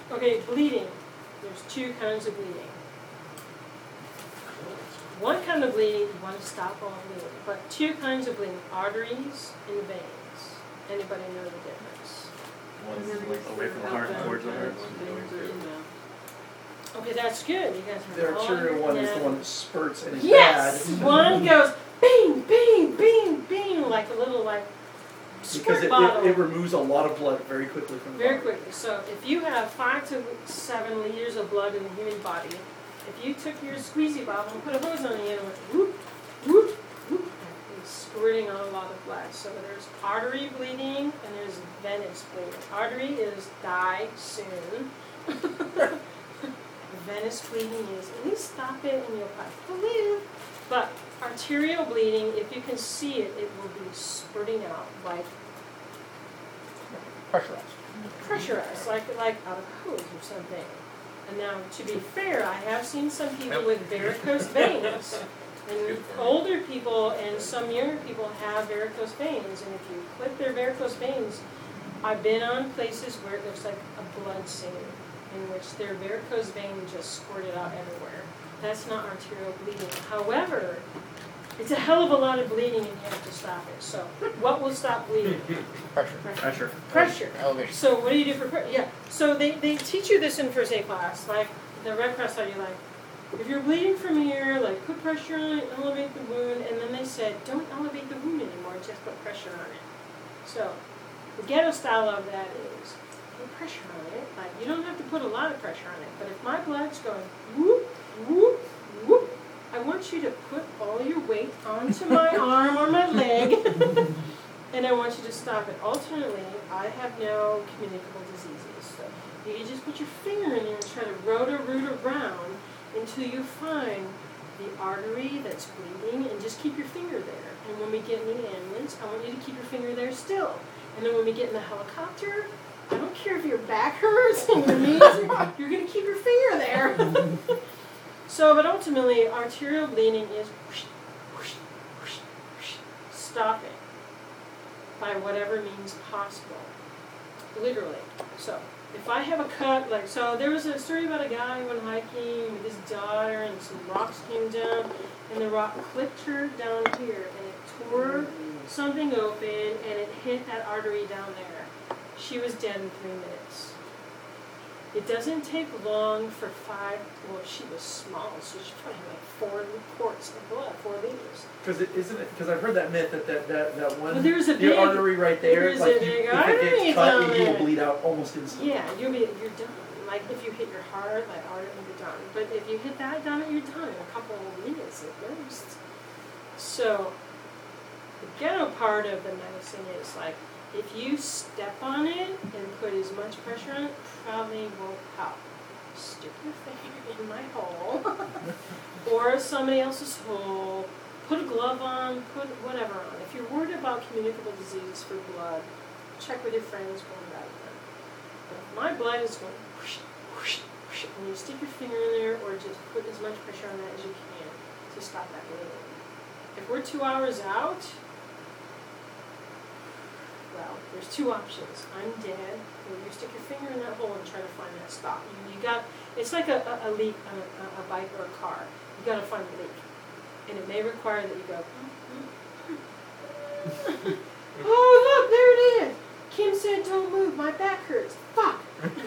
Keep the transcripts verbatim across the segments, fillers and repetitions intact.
Okay, bleeding. There's two kinds of bleeding. One kind of bleeding, you want to stop all bleeding. But two kinds of bleeding, arteries and veins. Anybody know the difference? One's like away from the heart and towards the heart. One's going through. Okay, that's good. You guys The arterial one is the one that spurts and is yes! bad. One goes bing, bing, bing, bing, like a little like squirt because it, bottle. it, it removes a lot of blood very quickly from the Very body. quickly. So if you have five to seven liters of blood in the human body, if you took your squeezy bottle and put a hose on the end and went whoop, whoop, whoop, it's squirting out a lot of blood. So there's artery bleeding and there's venous bleeding. Artery is die soon. Venous bleeding is at least stop it and you'll probably live. But arterial bleeding, if you can see it, it will be spurting out like Pressurized. pressurized, like like out of hose or something. And now, to be fair, I have seen some people with varicose veins. And older people and some younger people have varicose veins. And if you clip their varicose veins, I've been on places where it looks like a blood scene, in which their varicose vein just squirted out everywhere. That's not arterial bleeding. However, it's a hell of a lot of bleeding and you have to stop it. So, what will stop bleeding? Pressure. Pressure. Pressure. Elevation. So what do you do for pressure? Yeah. So they, they teach you this in first aid class. Like, the Red Cross taught you, like, if you're bleeding from here, like, put pressure on it, elevate the wound. And then they said, don't elevate the wound anymore, just put pressure on it. So, the ghetto style of that is, put pressure on it. Like, you don't have to put a lot of pressure on it. But if my blood's going whoop, whoop, whoop, I want you to put all your weight onto my arm or my leg, and I want you to stop it. Alternately, I have no communicable diseases, so you can just put your finger in there and try to roto-root around until you find the artery that's bleeding, and just keep your finger there. And when we get in the ambulance, I want you to keep your finger there still. And then when we get in the helicopter, I don't care if your back hurts and your knees, you're going to keep your finger there. So, but ultimately, arterial bleeding is whoosh, whoosh, whoosh, whoosh, stop it by whatever means possible, literally. So, if I have a cut, like, so there was a story about a guy who went hiking with his daughter and some rocks came down and the rock clipped her down here and it tore something open and it hit that artery down there. She was dead in three minutes. It doesn't take long for five, well, she was small, so she probably had like four quarts of blood, four liters. Because it isn't it? Because I've heard that myth that that that, that one Well, there's a your big- artery right there, there's like a you, big if it artery gets cut, down you will there. bleed out almost instantly. Yeah, you'll be, you're done. Like if you hit your heart, like artery, you're done. But if you hit that down, you're done in a couple of minutes at most. So, the ghetto part of the medicine is like, if you step on it and put as much pressure on it, probably won't help. Stick your finger in my hole, or somebody else's hole, put a glove on, put whatever on. If you're worried about communicable diseases for blood, check with your friends one about them. But if my blood is going whoosh, whoosh, whoosh, and you stick your finger in there, or just put as much pressure on that as you can to stop that bleeding. If we're two hours out, well, there's two options. I'm dead, or you stick your finger in that hole and try to find that stop. You, you got, it's like a, a, a leak on a, a bike or a car. You got to find the leak. And it may require that you go, oh, look, there it is. Kim said don't move, my back hurts. Fuck.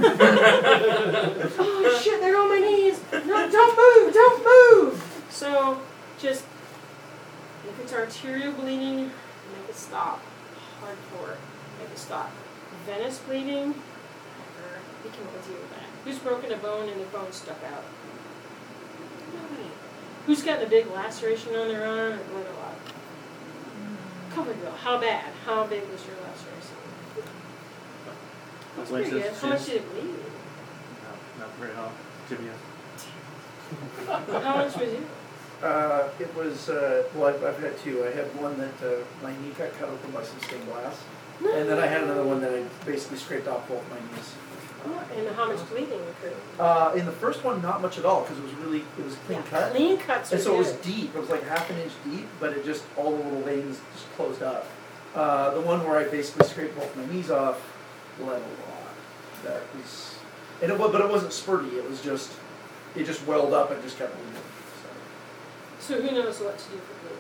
Oh, shit, they're on my knees. No, don't move, don't move. So, just, if it's arterial bleeding, make it stop. Hardcore, make it stop. Venous bleeding, never. We can all deal with that. Who's broken a bone and the bone stuck out? Nobody. Who's gotten a big laceration on their arm and bled a lot? Couple girl. How bad? How big was your laceration? That's pretty good. How much did it bleed? No, not very hot. Tibia. How much was it? Uh, it was, uh, well, I've, I've had two. I had one that uh, my knee got cut open by some stained glass. No. And then I had another one that I basically scraped off both my knees. Oh, and how much bleeding occurred? Uh, in the first one, not much at all, because it was really, it was clean Yeah, cut. Clean cuts are And so it was good. deep. It was like half an inch deep, but it just, all the little veins just closed up. Uh, the one where I basically scraped both my knees off bled a lot. That was, And it was, but it wasn't spurty. It was just, it just welled up and just kept bleeding. So. So who knows what to do for bleeding?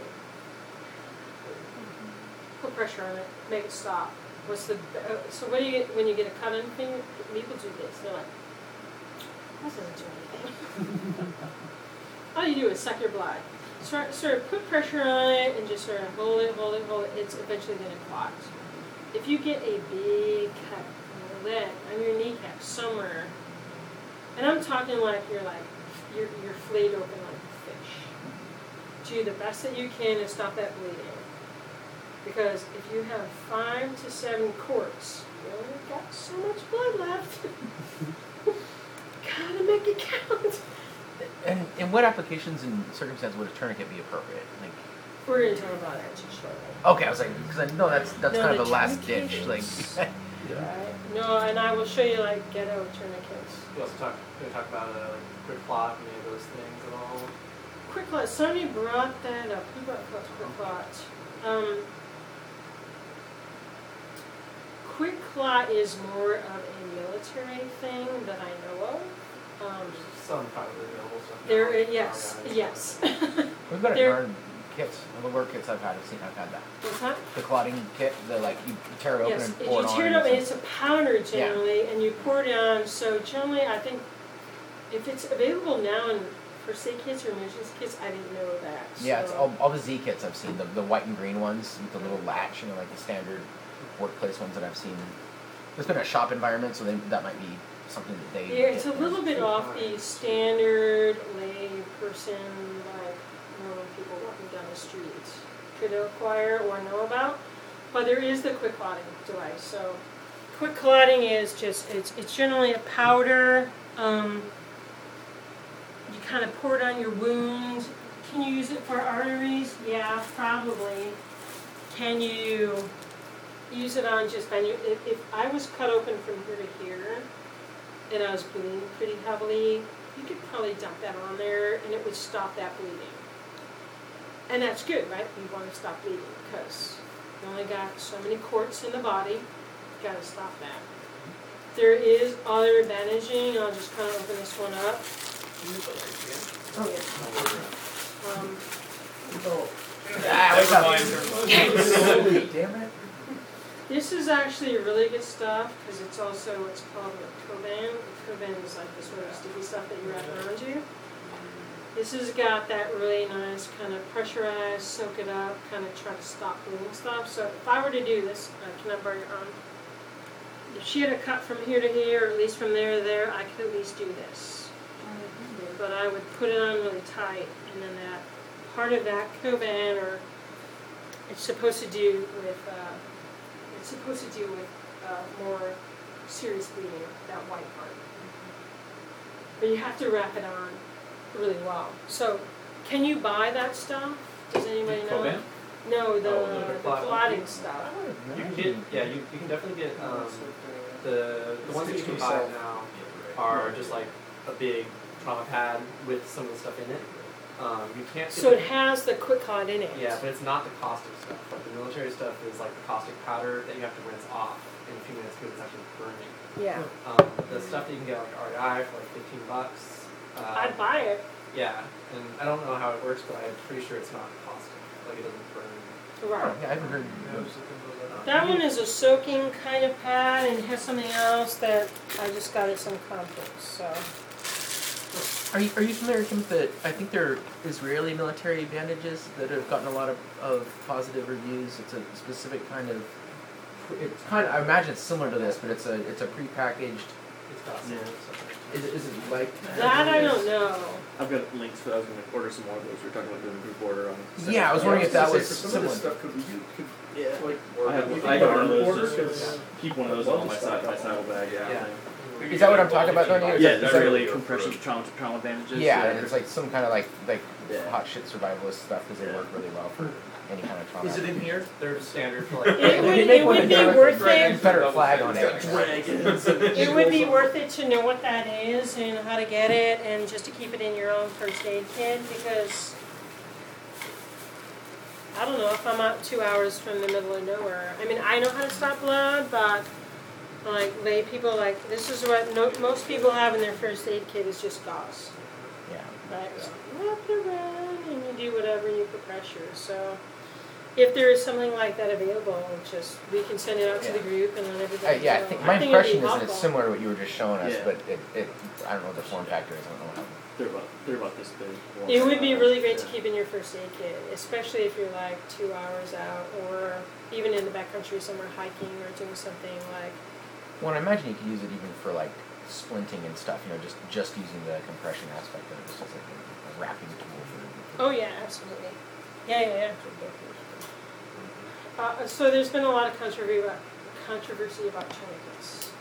Put pressure on it, make it stop. What's the uh, so what do you get when you get a cut on your finger? People do this. They're like, that doesn't do anything. All you do is suck your blood. Sort, sort of put pressure on it and just sort of hold it, hold it, hold it. It's eventually going to clot. If you get a big cut on your leg, on your kneecap, somewhere, and I'm talking like you're like you're you're flayed open like a fish. Do the best that you can to stop that bleeding. Because if you have five to seven quarts, you only got so much blood left. Gotta make it count. And in what applications and circumstances would a tourniquet be appropriate? Like, We're gonna talk about that shortly. okay, I was like, because I know that's that's No, kind of the a last tourniquet ditch. Like, is- Right. No, and I will show you like ghetto tourniquets. We also talk, we talk about uh, like quick clot, any of those things at all. Quick clot. Somebody brought that up. Who brought clot? Quick clot. Um, quick clot is more of a military thing that I know of. Um, There's some privately available stuff. now. there, Oh, yes, yeah, yes. we've got it There- in kits. All the work kits I've had, I've seen, I've had that. What's that? The clotting kit, the like you tear it open Yes, and if pour you it on. tear it and up, and it's- it's a powder generally, and you pour it on. So generally, I think if it's available now in first aid kits or emergency kits, I didn't know that. Yeah, so. it's all, all the Z kits I've seen, the, the white and green ones with the little latch, you know, like the standard workplace ones that I've seen. It's been a shop environment, so they, that might be something that they. Yeah, it's a little bit off the standard lay person, like normal people walking down the street could acquire or know about. But there is the quick clotting device. So quick clotting is just, it's, it's generally a powder. Um, you kind of pour it on your wound. Can you use it for arteries? Yeah, probably. Can you use it on just venue? If, if I was cut open from here to here, and I was bleeding pretty heavily, you could probably dump that on there and it would stop that bleeding. And that's good, right? You want to stop bleeding because you only got so many quarts in the body. You got to stop that. There is other bandaging. I'll just kind of open this one up. Oh, yeah. Um, Oh, Ah, what's up? damn it. This is actually really good stuff because it's also what's called a Coban. Coban is like this sort of sticky stuff that you wrap around you. This has got that really nice kind of pressurized, soak it up, kind of try to stop bleeding stuff. So if I were to do this, uh, can I borrow your arm? If she had a cut from here to here, or at least from there to there, I could at least do this. But I would put it on really tight, and then that part of that Coban, or it's supposed to do with. Uh, It's supposed to deal with uh, more serious bleeding, that white part. But you have to wrap it on really well. So, can you buy that stuff? Does anybody know? Coban? No, the, Oh, the the clot- clotting stuff. You can get, yeah, you, you can definitely get, um, the, the ones that you can buy now are just like a big trauma pad with some of the stuff in it. Um, you can't get So the- it has the quick clot in it. Yeah, but it's not the caustic stuff. Like the military stuff is like the caustic powder that you have to rinse off in a few minutes because it's actually burning. Yeah. Um, the stuff that you can get like R E I for like fifteen bucks. Uh, I'd buy it. Yeah, and I don't know how it works, but I'm pretty sure it's not caustic. Like it doesn't burn. Right. Yeah, I haven't heard. That one is a soaking kind of pad, and here's something else that I just got at some conference. So. Are you, are you familiar, Kim, with the, I think they're Israeli military bandages that have gotten a lot of, of positive reviews. It's a specific kind of, it's kind of, I imagine it's similar to this, but it's a it's a prepackaged, It's got some Yeah. stuff. is, it- is it like? That I don't know. I've got links for. I was going to order some more of those. We were talking about doing a group order on. Yeah, I was wondering if that gonna was say, for some similar. of this stuff, could we do, could, Yeah. like, I have. you I can have one of order those. orders, Just 'cause keep one of those on my side my saddle bag. Yeah. Yeah. Is that what I'm talking about, don't you? Is Yeah, that- is it's that- really compression trauma trauma bandages. Yeah, and it's like some kind of like like Yeah. hot shit survivalist stuff because they Yeah. work really well for any kind of trauma. is it in here? They're standard for It like. would, They make it one would be that does worth a it. Confederate flag on it. Dragons. It would be worth it to know what that is and how to get it, and just to keep it in your own first aid kit, because I don't know if I'm out two hours from the middle of nowhere. I mean, I know how to stop blood, but Like lay people, like this is what no, most people have in their first aid kit is just gauze. Yeah. Right. So you wrap it around and you do whatever you put pressure. So if there is something like that available, just we can send it out to the Yeah. group and let Uh, everybody yeah, know. I think my it'd be impression is that helpful. it's similar to what you were just showing us, Yeah. but it, it I don't know what the form factor is. I don't know how. They're about they're about this big. It would be really great to Yeah. keep in your first aid kit, especially if you're like two hours out or even in the backcountry somewhere hiking or doing something like. Well, I imagine you could use it even for like splinting and stuff. You know, just just using the compression aspect of it, just as like a, a wrapping tool for. Oh yeah, absolutely. Yeah, yeah, yeah. Uh, so there's been a lot of controversy about, controversy about tourniquets.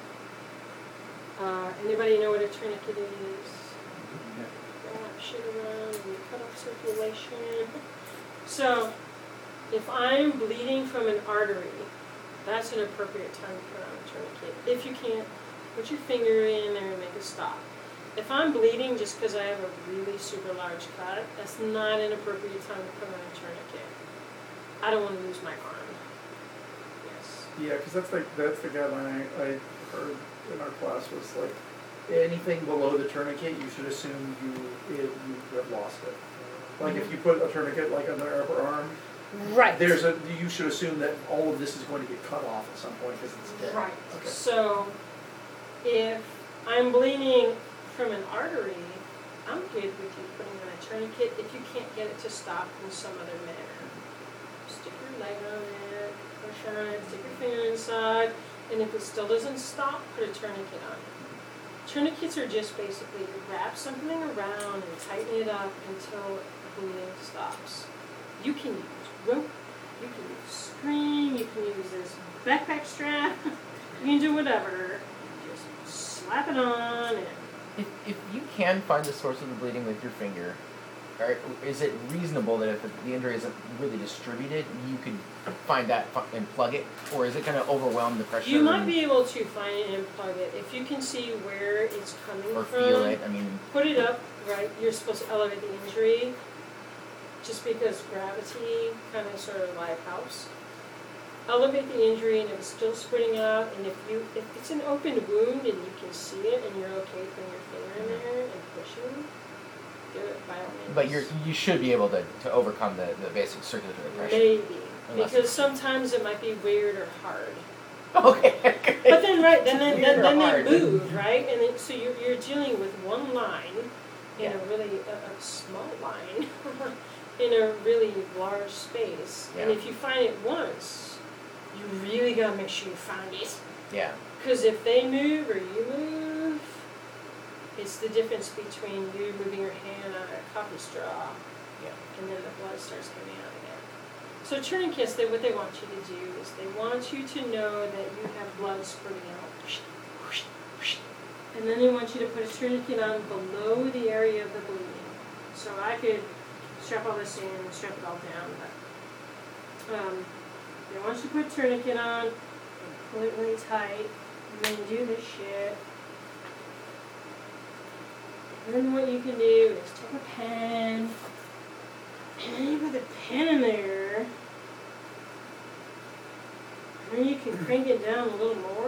Uh, anybody know what a tourniquet is? Wrap shit around and cut off circulation. So, if I'm bleeding from an artery, that's an appropriate time to put on a tourniquet. If you can't, put your finger in there and make a stop. If I'm bleeding just because I have a really super large cut, that's not an appropriate time to put on a tourniquet. I don't want to lose my arm. Yes. Yeah, because that's like that's the guideline I, I heard in our class was like anything below the tourniquet, you should assume you it, you have lost it. Like if you put a tourniquet like on the upper arm, Right. there's a you should assume that all of this is going to get cut off at some point because it's dead. Right. Okay. So, if I'm bleeding from an artery, I'm good with you putting on a tourniquet if you can't get it to stop in some other manner. Stick your leg on it, push on it, stick your finger inside, and if it still doesn't stop, put a tourniquet on it. Tourniquets are just basically you wrap something around and tighten it up until the bleeding stops. You can use rope, you can use string, you can use this backpack strap, you can do whatever. Just slap it on and If if you can find the source of the bleeding with your finger, or is it reasonable that if the injury isn't really distributed, you could find that fu- and plug it, or is it going to overwhelm the pressure? you might and- be able to find it and plug it. If you can see where it's coming or from, feel it. I mean, put it up, right? You're supposed to elevate the injury just because gravity kind of sort of like helps. Elevate the injury and if it's still spreading out, and if you if it's an open wound and you can see it and you're okay putting your finger in there and pushing, do it by all means. but you're you should be able to, to overcome the, the basic circulatory pressure. Maybe. Unless Because it's- sometimes it might be weird or hard. Okay. But then, right, then then, Weird then, or then they hard. move, right? And then, so you're, you're dealing with one line in Yeah. a really a, a small line in a really large space. And Yeah. if you find it once, you really gotta make sure you find it. Yeah. Because if they move or you move, it's the difference between you moving your hand on a coffee straw Yeah. and then the blood starts coming out again. So tourniquets, they, what they want you to do is they want you to know that you have blood spurting out. And then they want you to put a tourniquet on below the area of the bleeding. So I could strap all this in and strap it all down, but um, they want you to put a tourniquet on and pull it really tight and then do this shit. And then what you can do is take a pen and then you put the pen in there. And then you can crank it down a little more.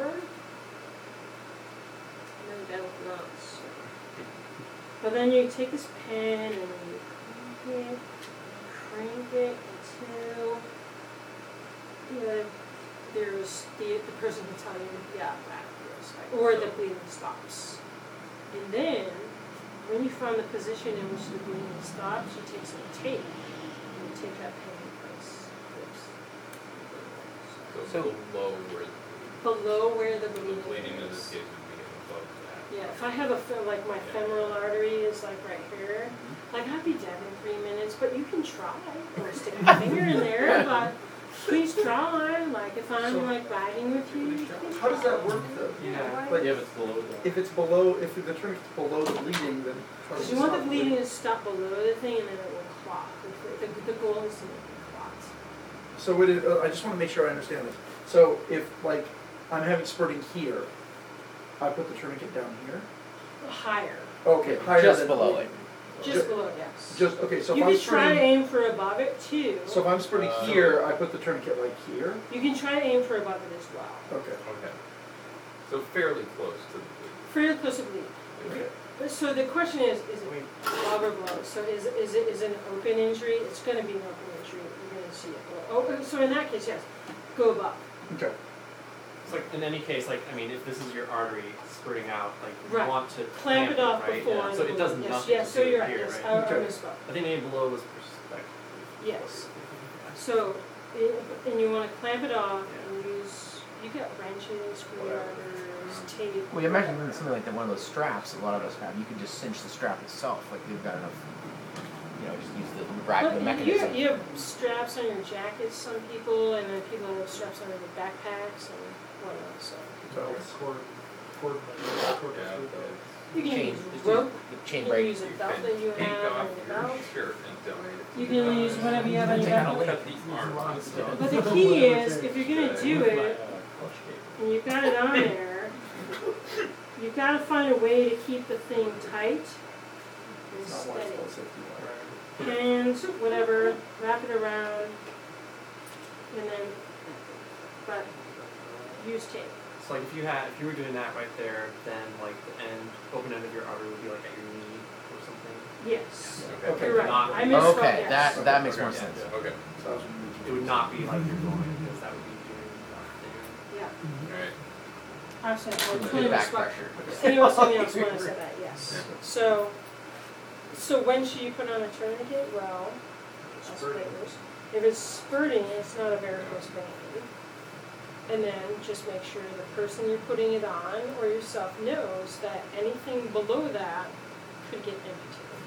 And then that'll not. But then you take this pen and then you crank it, crank it until you know, there's the, the person can tell you, yeah, that feels right. Or the bleeding stops. And then when you find the position in which the bleeding stops, you take some tape and you take that pen in place. So So- below where Below where the the bleeding bleeding in is. this case would be above that. Yeah, if I have a fe- like my femoral artery is like right here, like I'd be dead in three minutes. But you can try or stick your finger in there. But please try. Like if I'm So- like riding with you. please How does that try. work though? Yeah. Like Yeah, if it's below the. if it's below, if the tourniquet's below the bleeding, then how does Because it you want the stop bleeding to stop below the thing, and then it will clot. The, the, the goal is to make it clot. So it is, uh, I just want to make sure I understand this. So if like I'm having spurting here, I put the tourniquet down here. Higher, Okay, higher Just than below it. just Ju- below, yes. Just okay. So you if I'm can try to spurting, aim for above it too. so if I'm spurting Uh, here, I put the tourniquet like here. You can try to aim for above it as well. Okay. Okay. So fairly close to the bleed. fairly close to bleed. Okay. So the question is, is it blob or blow? So is, is it is it an open injury? It's going to be an open injury. You're going to see it. Oh, so in that case, yes, go above. Okay. It's like in any case, like I mean, if this is your artery spurting out, like you Right. want to Clamp it off right? before. Yeah. So it does yes, nothing yes, to so do you're it right. here, Yes, right? I, I Okay. misspoke. I think maybe below was perspective. Yes. So, i- and you want to clamp it off and use, you got wrenches, screwdrivers, tape. Well, you imagine even something like that, one of those straps a lot of us have, you could just cinch the strap itself, like you've got enough, you know, just use the rack, Well, the you- mechanism. You have straps on your jackets, some people, and then people have straps on their backpacks and whatnot, so. Cord, cord, cord Yeah, through okay. You can Chain, use just rope, use the you chain can break. use a You belt can that you take have off on your your belt. shirt and donate it to You the can dog. use whatever you have on your Kinda belt. late. Cut the arm off. But the key is, if you're gonna do it, and you've got it on there, you've gotta find a way to keep the thing tight and Not one steady. full safety wire. Hands, whatever, wrap it around, and then, but use tape. So like if you had, if you were doing that right there, then like the end, open end of your artery would be like at your knee or something. Yes, Okay. you're right, Not- I misspoke, Okay, yes. that, that makes Okay. more sense. Okay. So, It would not be like you're going because that would be doing nothing. Yeah, Alright. I was saying, Too well, much totally back misspoke. pressure. Anyone something else when I said that, yes. Yeah. So, so when should you put on a tourniquet? Well, spoilers. If it's spurting, it's not a varicose vein. And then just make sure the person you're putting it on or yourself knows that anything below that could get amputated.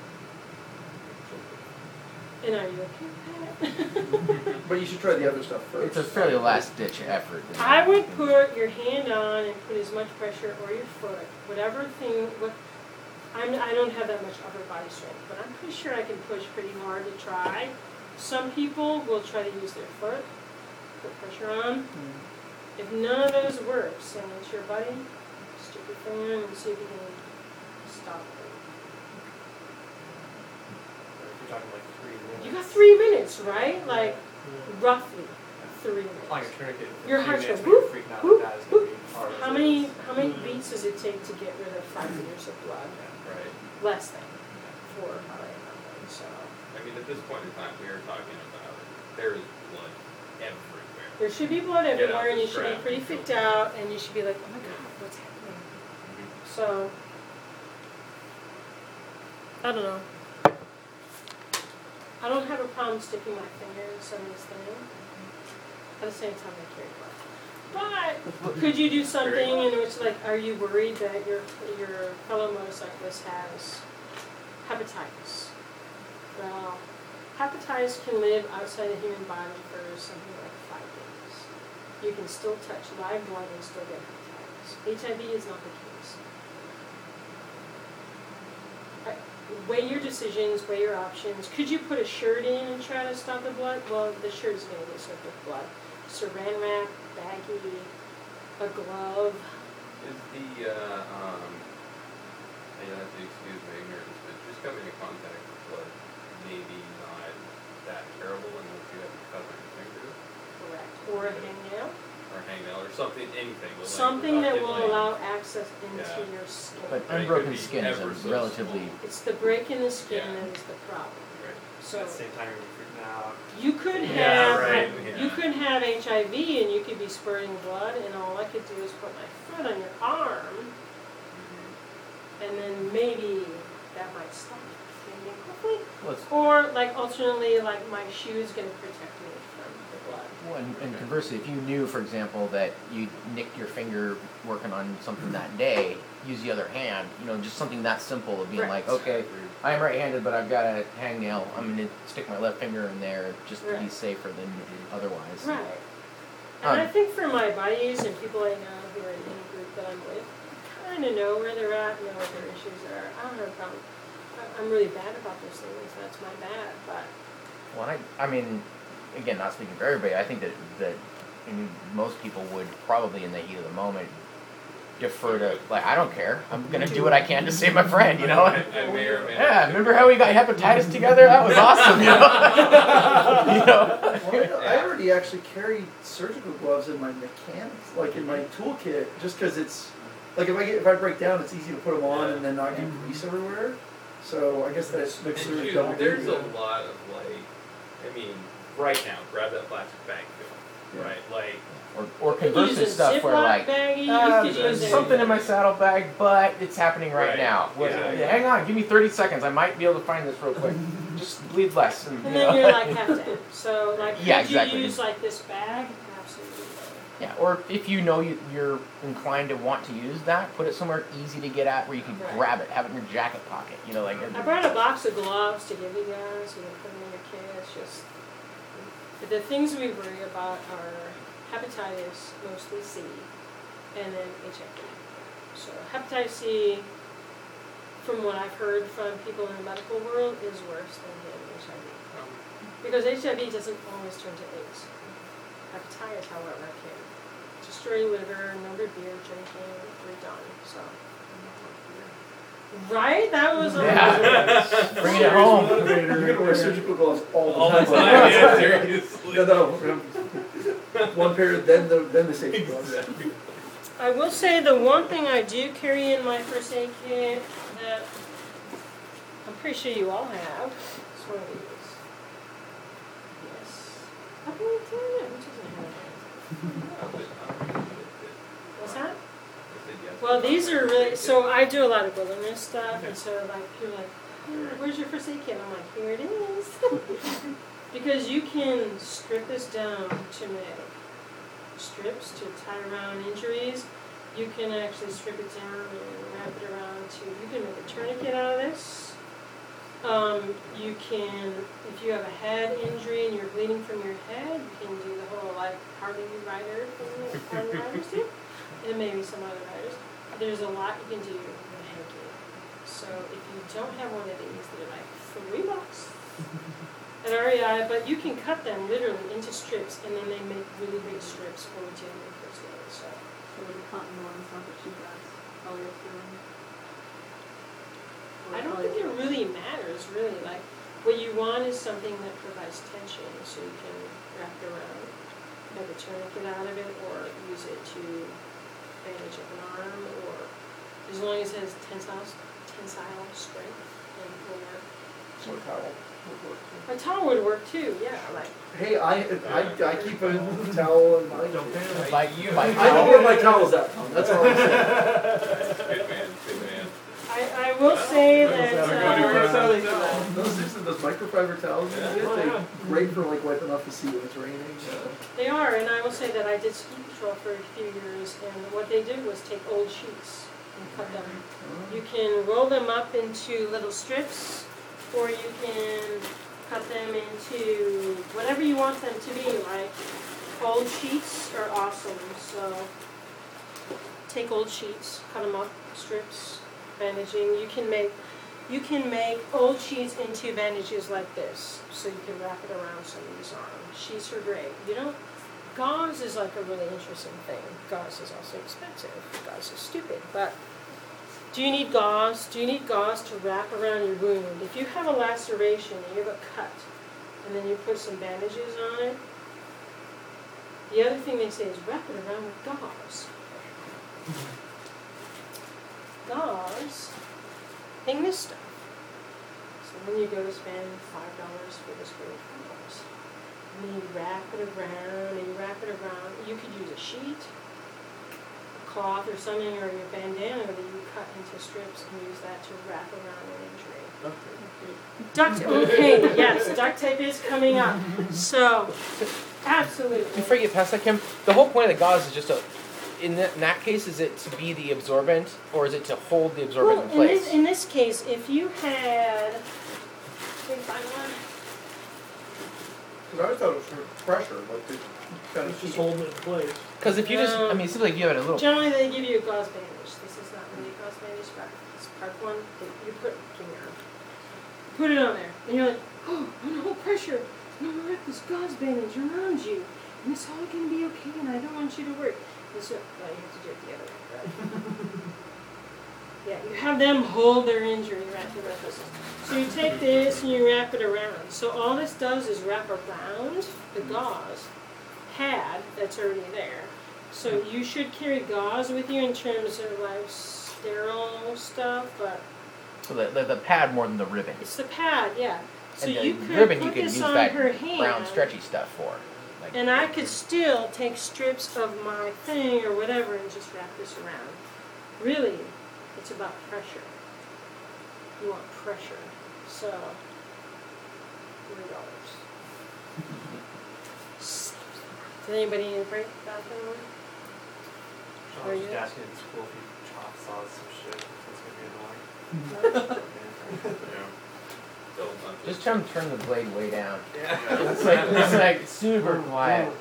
And are you okay with that? but you should try the other stuff first. It's a fairly last ditch effort. I would put your hand on and put as much pressure, or your foot, whatever thing, what, I'm, I don't have that much upper body strength, but I'm pretty sure I can push pretty hard to try. Some people will try to use their foot, put pressure on. Mm. If none of those works, send it to your buddy, stick your finger in and see if you can stop it. Or if you're talking like three minutes. You got three minutes, right? Like, roughly three Applying minutes. a tourniquet for Your three heart's minutes going when you're whoop, freaking out whoop, like that is going to whoop. be hard. How many, how many beats does it take to get rid of five liters of blood? Right. Less than four, probably, probably, so. I mean, at this point in time, we are talking about, there is blood everywhere. There should be blood Get out everywhere, and the you should be strap. pretty freaked out, and you should be like, oh my god, what's happening? So, I don't know. I don't have a problem sticking my finger in somebody's thing. At the same time, I carry blood. But could you do something in which, like, are you worried that your your fellow motorcyclist has hepatitis? Well, hepatitis can live outside the human body for something like five days. You can still touch live blood and still get hepatitis. H I V is not the case. Uh, Weigh your decisions, weigh your options. Could you put a shirt in and try to stop the blood? Well, the shirt is going to get soaked with blood. Saran wrap, baggie, a glove. Is the, uh, um, and you have to excuse my ignorance, but just coming in contact with blood, maybe not that terrible unless you have a cut on your finger, Correct. Or a hangnail. or hangnail, or something, anything. but like Something that will reluctantly- allow access into Yeah. your skin. But Right, it unbroken could be skin is ever a so relatively. small. It's the break in the skin Yeah. that is the problem. Right. So At the same time, you're freaking out. you could Yeah, have right, you yeah. could have H I V and you could be spurting blood, and all I could do is put my foot on your arm, Mhm. and then maybe that might stop it maybe quickly. Well, it's- Or like alternately, like my shoe is going to protect me from the blood. well, and, and conversely, if you knew, for example, that you nicked your finger working on something that day, use the other hand. You know, just something that simple of being Right. like, okay, I'm right-handed, but I've got a hangnail. I'm going to stick my left finger in there just to be Right. safer than otherwise. Right. And I Um, think for my buddies and people I know who are in the group that I'm with, kind of know where they're at, know what their issues are. I don't have a problem. I- I'm really bad about those things. That's my bad. But Well, I, I mean, again, not speaking for everybody, I think that, that I mean, most people would probably, in the heat of the moment, defer to, like, I don't care. I'm gonna do what I can to save my friend, you know? I, I may or may not. Yeah, remember how we got hepatitis together? That was awesome, you know? You know? Well, I already actually carry surgical gloves in my mechanics, like in my toolkit, just because it's, like if I get, if I break down, it's easy to put them on and then not get grease everywhere. So I guess that's makes And sure shoot, double there's duty. a lot of like, I mean, right now, grab that plastic bag film, Yeah. right? Like, Or, or You could use conversely a stuff where Ziploc like, baggie, you uh, could there's use something a, in my saddlebag, but it's happening right, Right. now. What- Yeah. yeah, hang on, give me thirty seconds. I might be able to find this real quick. Just bleed less. And, and you then know. you're like have to. So like, could Yeah, exactly. you use like this bag? Absolutely. Yeah, or if you know you, you're inclined to want to use that, put it somewhere easy to get at where you can Right. grab it, have it in your jacket pocket. You know, like. I brought a box of gloves to give you guys. You can put them in your kit. It's just the things we worry about are hepatitis, mostly C, and then H I V. So hepatitis C, from what I've heard from people in the medical world, is worse than getting H I V. um, Because H I V doesn't always turn to AIDS. Hepatitis, however, can destroy your liver, no good beer drinking, you're done. So, right? That was a Yeah. Bring it home. You're gonna wear surgical gloves all the all the time. time, yeah, seriously. No, no, one pair, then the then the safety gloves. Exactly. I will say the one thing I do carry in my first aid kit that I'm pretty sure you all have is one of these. Yes. How can you tell that? Who doesn't have that? Um, but, um, it- it- What's that? I said yes, Well, but these not are really really, good. so I do a lot of wilderness stuff, and so like, you're like, oh, where's your first aid kit? I'm like, here it is. Because you can strip this down to make strips to tie around injuries. You can actually strip it down and wrap it around to, you can make a tourniquet out of this. Um, you can, if you have a head injury and you're bleeding from your head, you can do the whole like Harley Rider thing that Harley Riders do, and maybe some other riders. There's a lot you can do with a head kit. So if you don't have one of these, they're like three bucks at R E I, but you can cut them literally into strips, and then they make really big strips for legitimate first aid. So. So the cotton ones, not the cheap guys. Polyester ones. Or I don't think it polyester. really matters, really. Like, what you want is something that provides tension, so you can wrap it around, make a tourniquet out of it, or use it to bandage up an arm, or as long as it has tensile, tensile strength, and will work. So a towel would work. A towel would work too, yeah, like. Hey, I, I, I keep a towel in my. Like, you- like I know where my towel's at, Tom. That's all I'm saying. Good man, good man. I, I will say that, Everybody uh, runs out of towels. Those seriously, those microfiber towels you Yeah. get, Oh, yeah. they're great for like wiping off the seat when it's raining. they are, and I will say that I did ski patrol for a few years, and what they did was take old sheets and cut them. You can roll them up into little strips, or you can cut them into whatever you want them to be. Like, old sheets are awesome, so take old sheets, cut them up, strips, bandaging. You can make you can make old sheets into bandages like this, so you can wrap it around somebody's arm. Sheets are great. You don't. Gauze is like a really interesting thing. Gauze is also expensive. Gauze is stupid, but. Do you need gauze? Do you need gauze to wrap around your wound? If you have a laceration and you have a cut, and then you put some bandages on it, the other thing they say is wrap it around with gauze. Gauze, hang this stuff. So then you go to spend five dollars for this little gauze. And then you wrap it around, and you wrap it around. You could use a sheet, cloth or something, or your bandana that you cut into strips and use that to wrap around an injury. Duct okay, yes, duct tape is coming up. So, absolutely. Before you get past that, Kim, the whole point of the gauze is just a. In that, in that case, is it to be the absorbent, or is it to hold the absorbent Well, in in place? this, in this case, if you had, let me find one. Because I thought it was for pressure, like to kind of Just holding it in place. Because if you just, I Um, mean, it seems like you have it a little. Generally, they give you a gauze bandage. This is not really a gauze bandage, but it's part one that you put in your arm. Put it on there, and you're like, oh, I'm gonna hold pressure. I'm gonna wrap this gauze bandage around you, and it's all gonna be okay, and I don't want you to worry. This way, well, you have to do it the other way, right? Yeah, you have them hold their injury, wrap the wrap this. So you take this and you wrap it around. So all this does is wrap around the gauze pad that's already there. So you should carry gauze with you in terms of like sterile stuff, but So the, the the pad more than the ribbon. it's the pad, yeah. So and the you could ribbon put you could this use on that her hand, brown stretchy stuff for. Like, and I could still take strips of my thing or whatever and just wrap this around. Really, it's about pressure. You want pressure. So, three dollars. Did anybody need a break bathroom? I Are was you- just asking in school if you chop saws some shit. That's gonna be annoying. Yeah. Don't let just this- try and turn the blade way down. Yeah. It's like it's like super quiet.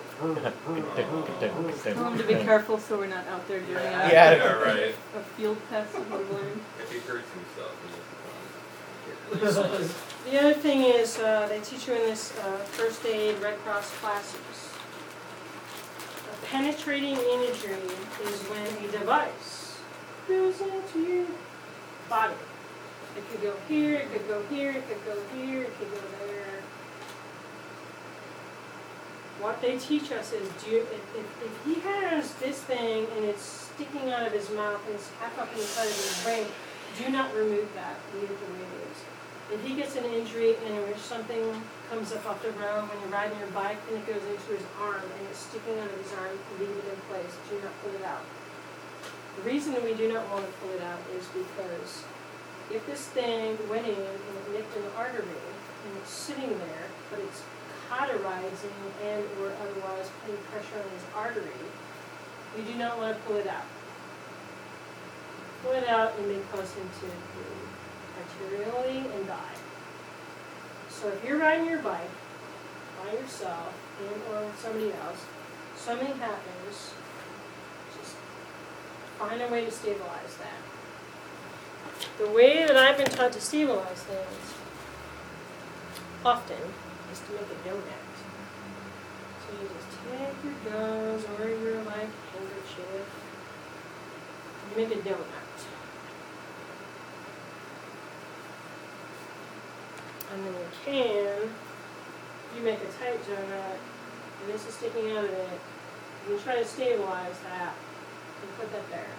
Tell them to be careful so we're not out there doing Yeah. a, Yeah. Yeah, right. a field test of what we've learned. If he hurts himself, then it's fine. The other thing is, uh, they teach you in this uh, first aid Red Cross classes. A penetrating imagery is when a device goes into your body. It could go here, it could go here, it could go here, it could go there. What they teach us is, do you, if, if, if he has this thing and it's sticking out of his mouth and it's half up inside of his brain, do not remove that. Leave it the way it is. If he gets an injury and if something comes up off the road when you're riding your bike and it goes into his arm and it's sticking out of his arm, leave it in place. Do not pull it out. The reason that we do not want to pull it out is because if this thing went in and it nicked an artery and it's sitting there, but it's cauterizing and or otherwise putting pressure on his artery, we do not want to pull it out. Pull it out and may cause him to bleed arterially and die. So if you're riding your bike by yourself and or with somebody else, something happens, just find a way to stabilize that. The way that I've been taught to stabilize things often is to make a donut. So you just take your gauze or your like handkerchief, you make a donut. And then you can, you make a tight donut, and this is sticking out of it, and you try to stabilize that, and put that there.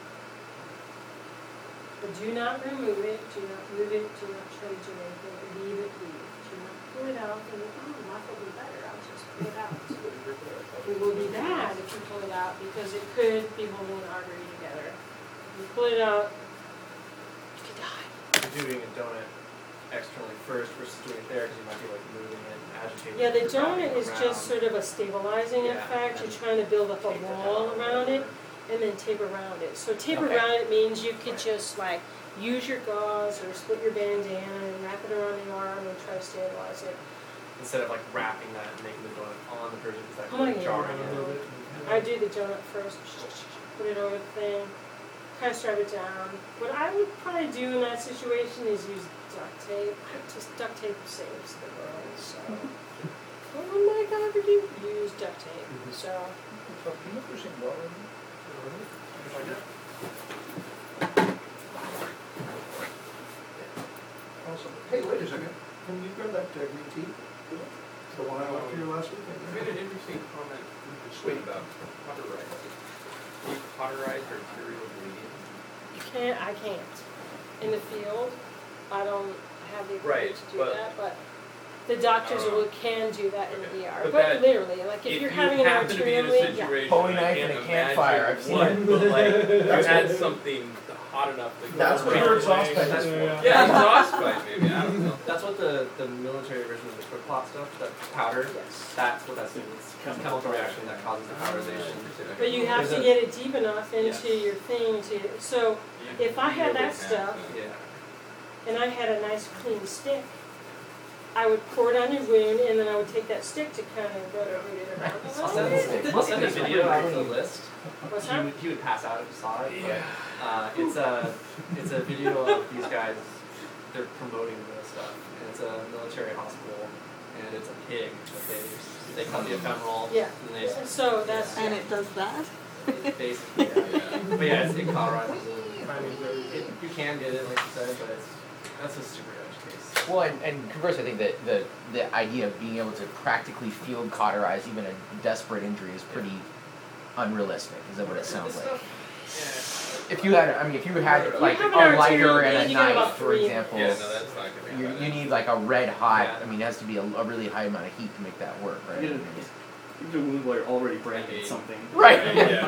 But do not remove it, do not move it, do not try to do anything, leave it, leave it. Do not pull it out, and oh, life will be better, I'll just pull it out. It will be bad if you pull it out, because it could be holding an artery together. You pull it out, you could die. You're doing a donut externally first versus doing it there because you might be like moving it and agitating Yeah, the it, wrapping donut it is around. just sort of a stabilizing Yeah, effect. You're and trying to build up a tape it wall down or around it whatever. and then tape around it. So tape Okay. around it means you could just like use your gauze or split your bandana and wrap it around the arm and try to stabilize it. Instead of like wrapping that and making the donut on the person because that Oh, could be yeah. jarring a little bit. I do the donut first, put it over the thing, kind of strap it down. What I would probably do in that situation is use duct tape. Just duct tape saves the world. So, oh my God, would you use duct tape? So. You know if there's any water in there? Awesome. Hey, wait a second. Can you grab that uh, green tea? The one I left here last week? You made an interesting comment about cauterizing. Can you cauterize arterial bleeding? You can't, I can't. In the field, I don't have the ability Right, to do but- that, but the doctors Uh, will, can do that in okay. the E R. But But that- literally, like if, you're having an happen to be in arterial a bleed, yeah. situation, Bowie I knife can't and a campfire, I've seen imagine it. what, but like you That's had what- something hot enough to That's go what around your it. exhaust pipe is for. Yeah, exhaust pipe maybe. I don't know. That's what the, the military version of the quick plot stuff, that powder, Yes. that's what that's doing. It's a chemical reaction that causes the powderization. But you have There's to a- get it deep enough into Yes. your thing to, so You- if I you had really that have stuff, to. Yeah. and I had a nice clean stick, I would pour it on your wound, and then I would take that stick to kind of go to root it around. I'll send this, I'll send this video out on the list. What's He that? would, he would pass out if you saw it. But, uh, it's a it's a video of these guys. They're promoting this stuff, and it's a military hospital, and it's a pig that they they cut the ephemeral. Yeah. And they, So that's, And it does that? basically. Yeah. Yeah. But yeah, it's, it cauterizes it. I mean, it, you can get it, like you said, but it's that's a super edge case. Well, and, and conversely, I think that the the idea of being able to practically field cauterize even a desperate injury is pretty unrealistic. Is that what it sounds This like? stuff, If you had, I mean, if you had You like have a an lighter arterial and a bleeding in about knife, for three example, Yeah, no, that's not gonna be you, bad. you need like a red hot. Yeah. I mean, it has to be a, a really high amount of heat to make that work, right? You get You get a wound where you're already branded I mean- something. Right.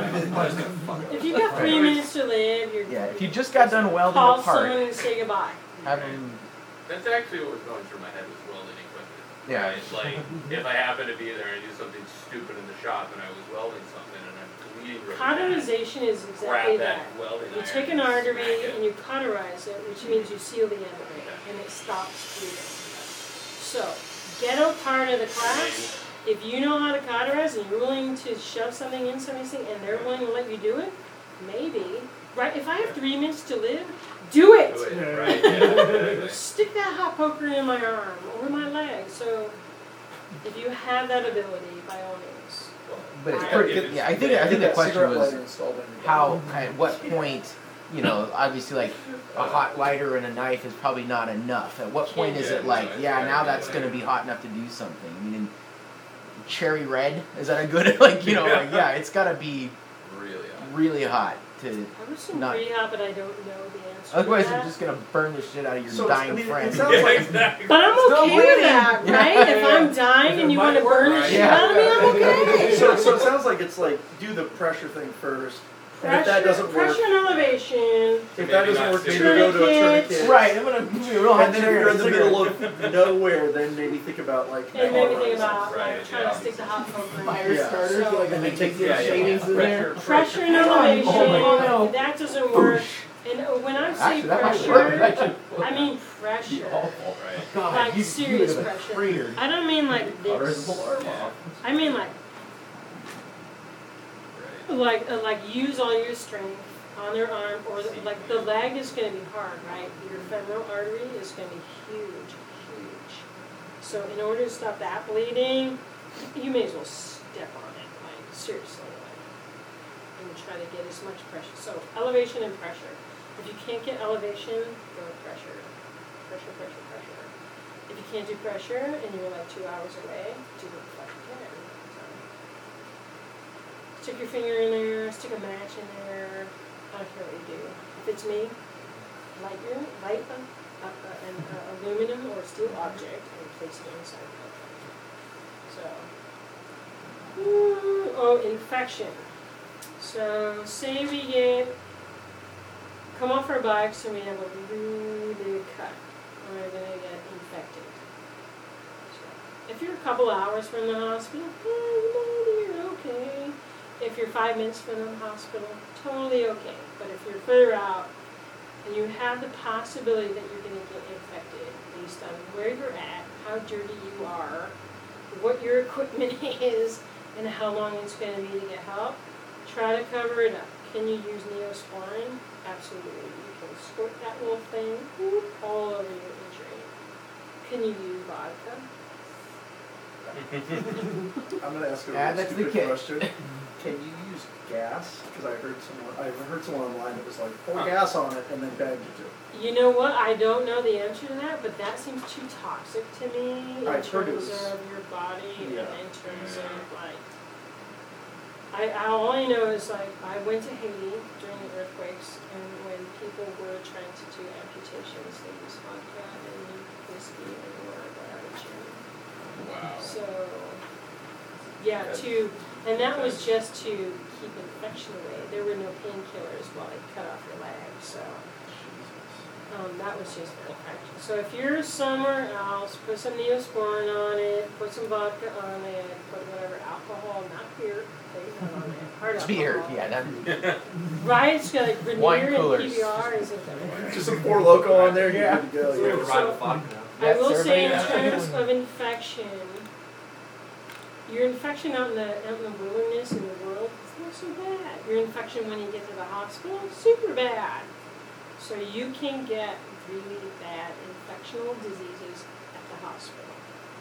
Yeah. If you've got three Right. minutes to live, you're Yeah, if you just got done welding call a part, someone and say goodbye. have them. That's actually what was going through my head was welding equipment. Yeah. Right? Like, if I happen to be there and I do something stupid in the shop and I was welding something and I'm bleeding really bad, Cauterization is exactly grab that. that welding You iron take an and artery smack it. and you cauterize it, which means you seal the end of it, and it stops bleeding. So, ghetto part of the class, if you know how to cauterize and you're willing to shove something in somebody's thing and they're willing to let you do it, maybe. Right? If I have three minutes to live, do it! Do it, right? Yeah, exactly. Stick that hot poker in my arm or my leg. So, if you have that ability, by all means. But it's I- pretty. if it's- Yeah, I think I think the That question cigarette was lighter installed in your how, at what point, you know, obviously like a hot lighter and a knife is probably not enough. At what point is Yeah, it no, like, it's yeah, gotta now be that's like- going to be hot enough to do something? I mean, cherry red, is that a good, like, you know, like, yeah, it's got to be Really hot. really hot to, I would assume Not- rehab, but I don't know the answer. to otherwise that. you're just going to burn the shit out of your So it's- I dying mean, it friend. sounds Yeah, like- exactly. But I'm Still okay with bleeding. that, Yeah. right? If Yeah. I'm dying If and it you want to might work, burn the right? shit Yeah. out of me, I'm okay. So, so it sounds like it's like do the pressure thing first, and if that Pressure, doesn't work, pressure and elevation. if Maybe that doesn't not work, maybe super- go to a Tourniquet. tourniquet. Right, I'm going to be real hot And then if you're in the cigarette. middle of nowhere, then maybe think about like And maybe think cauterizing. about Right, like trying yeah. to stick the hot poker in. Fire Yeah. starters, So- like, And then take the Yeah, yeah, shavings yeah. in there. Pressure and Oh, elevation. oh, no. If that doesn't work, and uh, when I say Actually, that might work. pressure, That should I mean be pressure. awful. Right. God, Like you, serious you would have pressure. cratered. I don't mean like Cauterizable this. arm Yeah. off. I mean like Right. like uh, like use all your strength on their arm, or the, like the leg is going to be hard, right? Your femoral artery is going to be huge, huge. So in order to stop that bleeding, you may as well step on it, like seriously, like, and try to get as much pressure. So elevation and pressure. If you can't get elevation, go with pressure, pressure, pressure, pressure. If you can't do pressure and you're like two hours away, do what the fuck you can. So, stick your finger in there, stick a match in there. I don't care what you do. If it's me, light your light a, a, a, an uh, aluminum or steel object and place it inside the oven. So, Ooh, oh, infection. So, say we get come off our bikes and we have a really big cut. We're gonna get infected. So, if you're a couple hours from the hospital, eh, you're okay. If you're five minutes from the hospital, totally okay. But if you're further out and you have the possibility that you're going to get infected based on where you're at, how dirty you are, what your equipment is, and how long it's going to be to get help, try to cover it up. Can you use Neosporin? Absolutely. You can squirt that little thing whoop, all over your injury. Can you use vodka? I'm gonna ask a Yeah, really that's the stupid kid. question. Can you use gas? Because I heard someone, I heard someone online that was like, pour Huh. gas on it and then bagged it to. You know what? I don't know the answer to that, but that seems too toxic to me in I've heard it terms was- of your body Yeah. and in terms Yeah. of like. I, I all I know is like I went to Haiti during the earthquakes, and when people were trying to do amputations, they used vodka and whiskey and whatever gin. Wow. So, yeah, to and that was just to keep infection away. There were no painkillers while they cut off your leg, so. Um, that was just for infection. So if you're somewhere else, put some Neosporin on it, put some vodka on it, put whatever alcohol, not beer, please, not on it. Hard alcohol. Beer, yeah, that, Right? It's got like Grenier Wine and coolers. P B R isn't there. Just some Four Loco on there, you're Yeah. good to go. So we have Yeah. to ride with vodka now. I Yes, will say in everybody- terms of infection, your infection out in the out in the wilderness in the world, it's not so bad. Your infection when you get to the hospital, super bad. So you can get really bad infectional diseases at the hospital.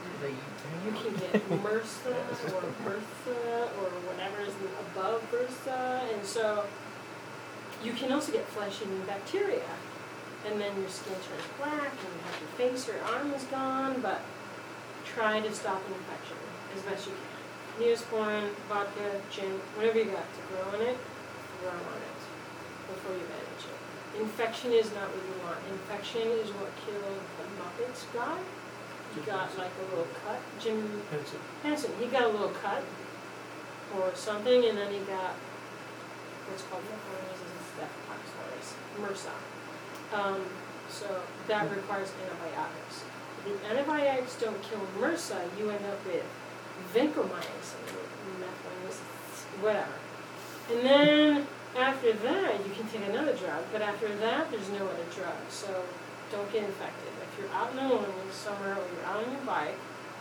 They, You can get MRSA or Bertha or whatever is above Bertha, and so you can also get flesh-eating bacteria, and then your skin turns black, and you have your face or arm is gone. But try to stop an infection as best you can. Neosporin, vodka, gin, whatever you got to throw in it, throw on it before you manage it. Infection is not what you want. Infection is what killed the Muppets guy. He got like a little cut. Jim Henson. Henson, he got a little cut or something, and then he got what's called staphylococcus MRSA. Um, so that requires antibiotics. If the antibiotics don't kill MRSA, you end up with vancomycin, methylated, whatever. And then after that, you can take another drug, but after that, there's no other drug. So don't get infected. If you're out in the morning, summer, or you're out on your bike,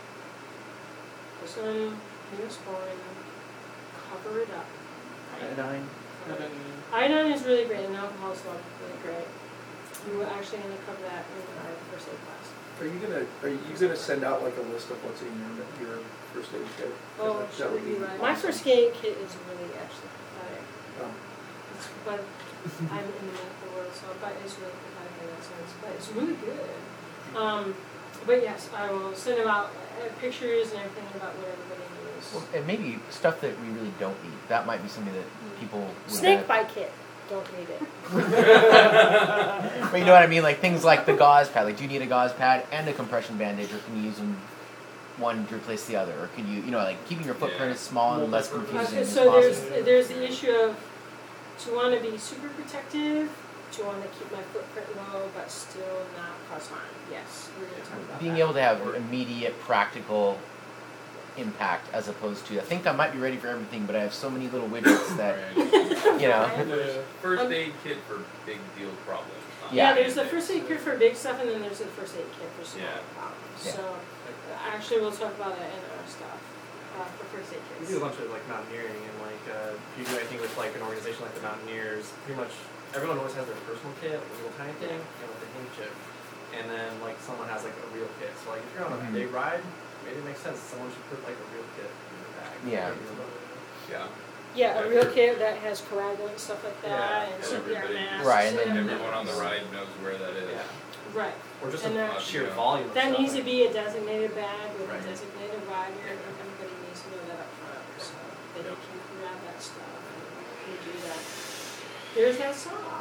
put some Neosporin, cover it up. iodine. Iodine is really great, and alcohol is really great. We were actually going to cover that in our first aid class. Are you gonna Are you gonna send out like a list of what's in your your first aid kit? Oh, That- that should would be be right. My awesome. first aid kit is really actually pathetic. Um, It's, but I'm in the medical world, so but it's really pathetic in that sense. But it's really good. Um, but yes, I will send them out uh, pictures and everything about what everybody needs. Well, and maybe stuff that we really don't need. That might be something that people would Snake have. bite kit. Don't need it. But you know what I mean? Like things like the gauze pad. Like, do you need a gauze pad and a compression bandage, or can you use them one to replace the other? Or can you, you know, like keeping your footprint Yeah. as small and less confusing Okay, as so there's possible. there's the issue of to want to be super protective, to want to keep my footprint low, but still not cause harm. Yes, we're going to talk about Being that. able to have immediate practical impact as opposed to, I think I might be ready for everything, but I have so many little widgets that, Right. you know. yeah. First Um, aid kit for big deal problems. not Yeah, Yeah. there's the first aid kit for big stuff, and then there's the first aid kit for small Yeah. problems. Yeah. So actually, we'll talk about that in our stuff uh, for first aid We kits. do a bunch of like mountaineering, and like uh, if you do anything with like an organization like the Mountaineers, pretty much everyone always has their personal kit, like a little tiny thing, and like a handkerchief, and then like someone has like a real kit. So like if you're on a Mhm. big ride, maybe it makes sense. Someone should put like a real kit in your bag. Yeah. Yeah. Yeah, a real kit that has coagulant and stuff like that, Yeah. and And C P R everybody- masks. Right, and then- and- Everyone on the ride knows where that is. Yeah. Right. Or just And a that- sheer volume. Of That stuff. needs to be a designated bag with Right. a designated rider, and everybody needs to know that up front, so that they Yep. can grab that stuff and and do that. There's that saw.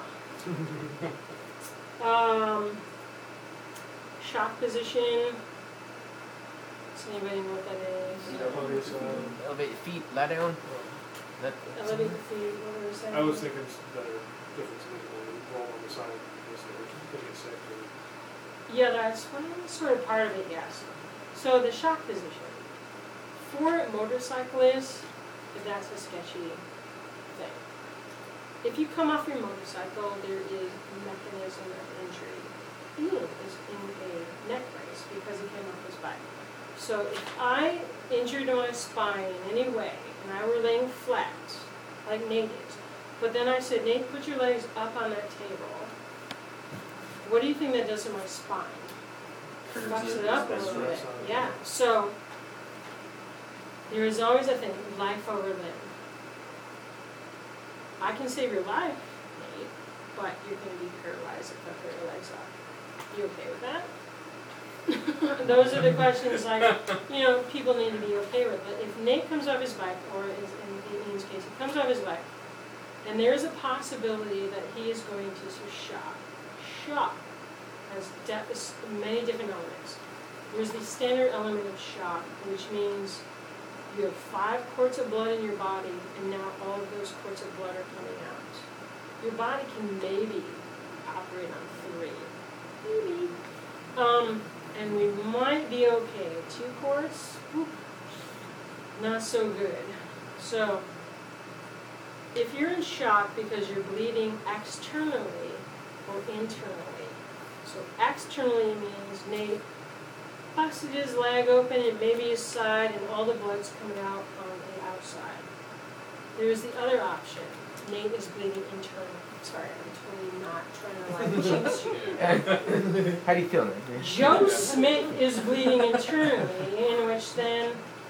Um, shock position. Does anybody know what that is? Elevate, uh, Elevate your feet, lie down. That, Elevate the feet, what were we saying? I was thinking it's better difference between roll on the side and just putting it safe. Yeah, that's well, sort of part of it, yes. So the shock position. For motorcyclists, that's a sketchy thing. If you come off your motorcycle, there is a mechanism of injury. Ian is in a neck brace because he came off his bike. So if I injured my spine in any way, and I were laying flat, like Nate is, but then I said, Nate, put your legs up on that table. What do you think that does to my spine? Fucks it up a little bit. Yeah. So there is always a thing, life over limb. I can save your life, Nate, but you're going to be paralyzed if I put your legs up. You okay with that? Those are the questions like, you know, people need to be okay with. But if Nate comes off his bike, or is in Ian's case, he comes off his bike, and there is a possibility that he is going to shock. Shock has de- many different elements. There's the standard element of shock, which means you have five quarts of blood in your body, and now all of those quarts of blood are coming out. Your body can maybe operate on three. Maybe. Um, and we might be okay. Two quarts, whew, not so good. So, if you're in shock because you're bleeding externally or internally, so externally means Nate busted his leg open and maybe his side, and all the blood's coming out on the outside. There's the other option, Nate is bleeding internally. Sorry, I'm totally not trying to like jinx you. How do you feel, man? Joe Smith is bleeding internally, in which then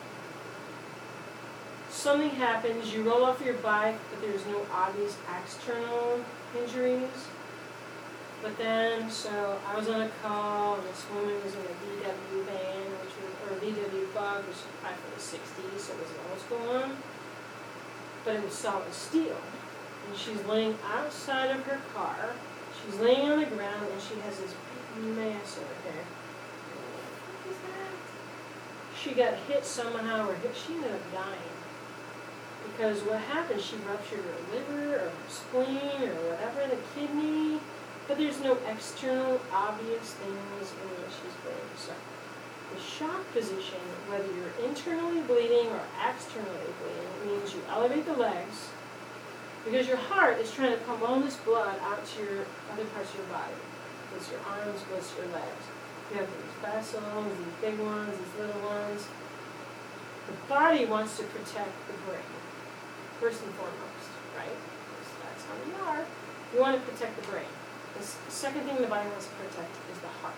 something happens, you roll off your bike, but there's no obvious external injuries. But then, so I was on a call, and this woman was in a V W van, which was, or a V W bug, which was probably for the sixties, so it was an old school one. But it was solid steel. And she's laying outside of her car. She's laying on the ground, and she has this big mass over here. What is that? She got hit somehow, or hit, she ended up dying. Because what happened, she ruptured her liver, or her spleen, or whatever, the kidney. But there's no external obvious things in which she's bleeding. So the shock position, whether you're internally bleeding or externally bleeding, means you elevate the legs because your heart is trying to pump all this blood out to your other parts of your body. It's your arms, it's your legs. You have these vessels, these big ones, these little ones. The body wants to protect the brain, first and foremost, right? Because that's how we are. We want to protect the brain. The second thing the body wants to protect is the heart.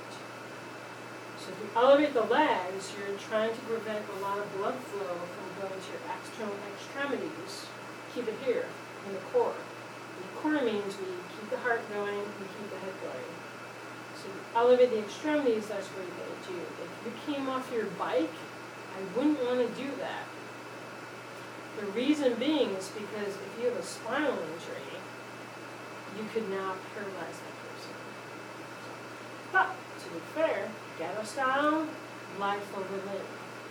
So if you elevate the legs, you're trying to prevent a lot of blood flow from going to your external extremities. Keep it here, in the core. And the core means we keep the heart going, we keep the head going. So if you elevate the extremities, that's what you're going to do. If you came off your bike, I wouldn't want to do that. The reason being is because if you have a spinal injury, you could now paralyze that person. But, to be fair, ghetto style, life over limb.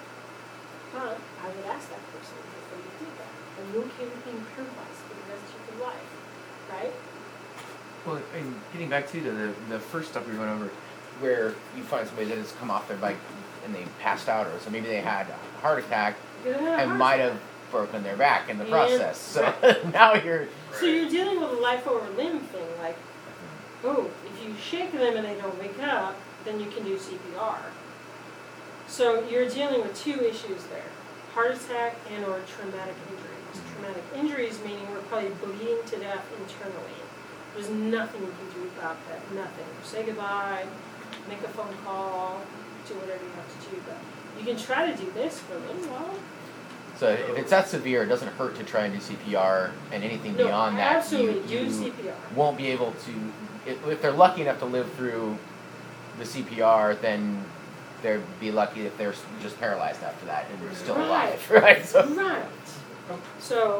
But I would ask that person before you do that, are you okay with being paralyzed for the rest of your life? Right? Well, and getting back to the the first stuff we went over, where you find somebody that has come off their bike and they passed out, or so maybe they had a heart attack and might have broken their back in the And- process. So right. now you're. So you're dealing with a life over limb thing, like, oh, if you shake them and they don't wake up, then you can do C P R. So you're dealing with two issues there, heart attack and or traumatic injuries. Traumatic injuries meaning we're probably bleeding to death internally. There's nothing you can do about that, nothing. Say goodbye, make a phone call, do whatever you have to do, but you can try to do this for a little while. So if it's that severe, it doesn't hurt to try and do C P R, and anything No, beyond that, you, absolutely, do you C P R. won't be able to. If, if they're lucky enough to live through the C P R, then they'd be lucky if they're just paralyzed after that and still Right. alive, right? So. Right. So,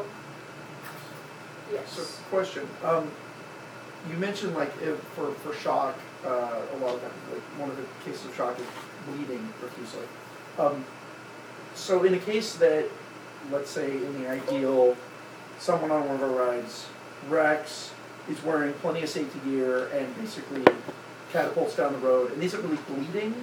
yes. So, question. Um, you mentioned like if for for shock, uh, a lot of times, like one of the cases of shock is bleeding profusely. Um, so in a case that, let's say, in the ideal, someone on one of our rides wrecks, is wearing plenty of safety gear, and basically catapults down the road, and isn't really bleeding,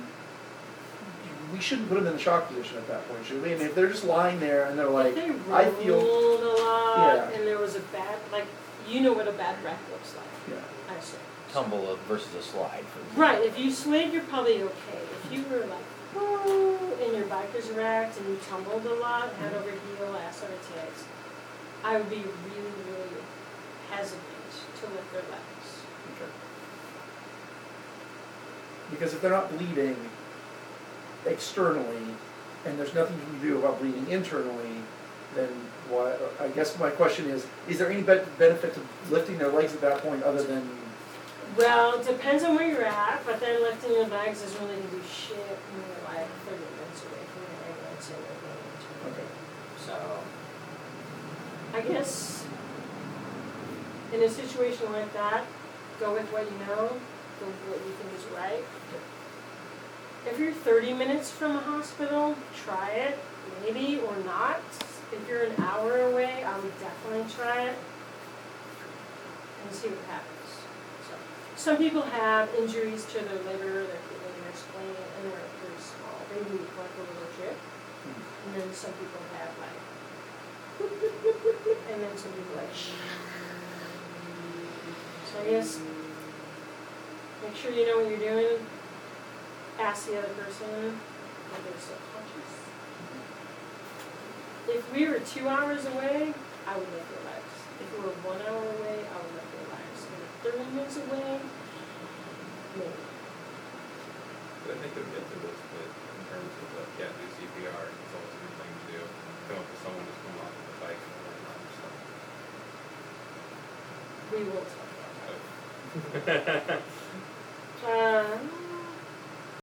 we shouldn't put them in the shock position at that point, should we? I mean, if they're just lying there and they're like, if they I feel, rolled a lot, Yeah. and there was a bad, like, you know what a bad wreck looks like. yeah. I assume. Tumble of versus a slide. For example. Right. If you slid, you're probably okay. If you were like, whoa, and your bike was wrecked, and you tumbled a lot, head over heel, ass over tits, I would be really, really hesitant to lift their legs. Okay. Because if they're not bleeding externally, and there's nothing you can do about bleeding internally, then why? I guess my question is: is there any be- benefit to lifting their legs at that point, other than? Well, it depends on where you're at, but then lifting your legs is really going to do shit when you're like thirty minutes away from your ambulance and you're going into Okay. So, I guess in a situation like that, go with what you know, go with what you think is right. If you're thirty minutes from a hospital, try it, maybe or not. If you're an hour away, I would definitely try it and see what happens. So, some people have injuries to their liver, their kidney, their spleen, and they're very small. They need like a little drip. And then some people have like, and then some people like, so I guess make sure you know what you're doing. Ask the other person if they're still conscious. If we were two hours away, I would lift their legs. If we're one hour away, I would not relax. If we're thirty minutes away, maybe. But I think they'll get to this, but in terms of like, yeah, do C P R, it's always a good thing to do. Come up with someone who's come off of the bike and whatnot, so. We will talk about that. Um,